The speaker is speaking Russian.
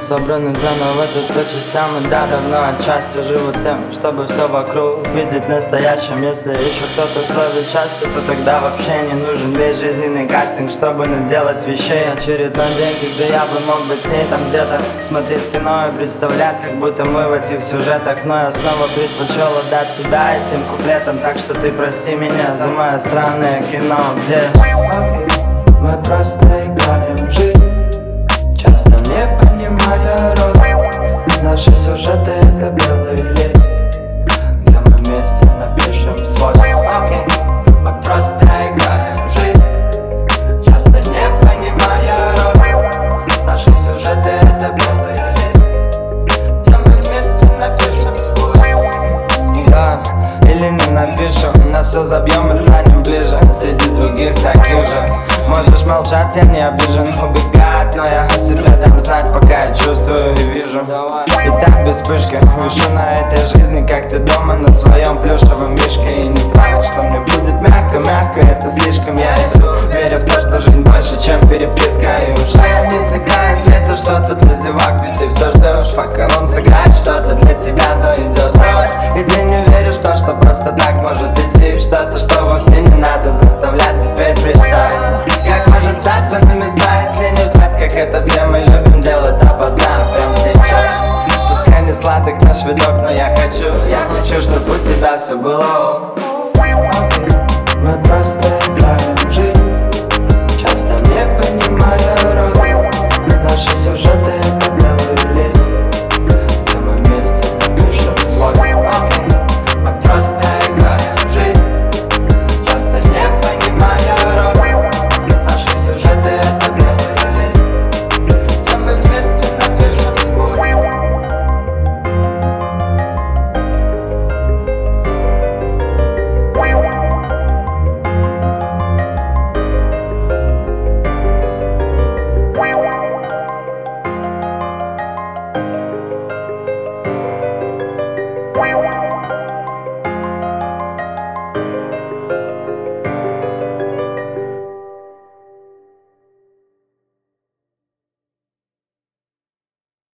собраны заново тут по частям. И да, давно отчасти живу тем, чтобы все вокруг видеть настоящим. Если еще кто-то словит счастье, то тогда вообще не нужен весь жизненный кастинг, чтобы наделать вещей. Очередной день, когда я бы мог быть с ней там где-то, смотреть кино и представлять, как будто мы в этих сюжетах. Но я снова предпочел отдать себя этим куплетам. Так что ты прости меня за мое странное кино, где мы просто играем в жизнь, часто не понимая роль. Наши сюжеты — это белый лист, где мы вместе напишем свой. Мы просто играем в жизнь, часто не понимая роль. Наши сюжеты — это белый лист, где мы вместе напишем свой. Да, или не напишем, на все забьем и станем ближе среди других таких же. Можешь молчать, я не обижен, убегать, но я о себе дам знать, пока я чувствую и вижу. И так без вспышки вишу на этой жизни, как ты дома на своем плюшевом мишке. И не факт, что мне будет мягко, это слишком. Я иду, верю в то, что жизнь больше, чем переписка. И уже не сыграет лица что-то для зевак, ведь ты все ждешь, пока он сыграет что-то для тебя, но идет рост. И ты не веришь в то, что просто так может идти, что-то, что вовсе не надо заставлять. Теперь представь, как может статься на места, если не ждать, как это все мы любим делать допоздна, прям сейчас. Пускай не сладок наш видок, но я хочу, чтобы у тебя все было ок. Мы просто играем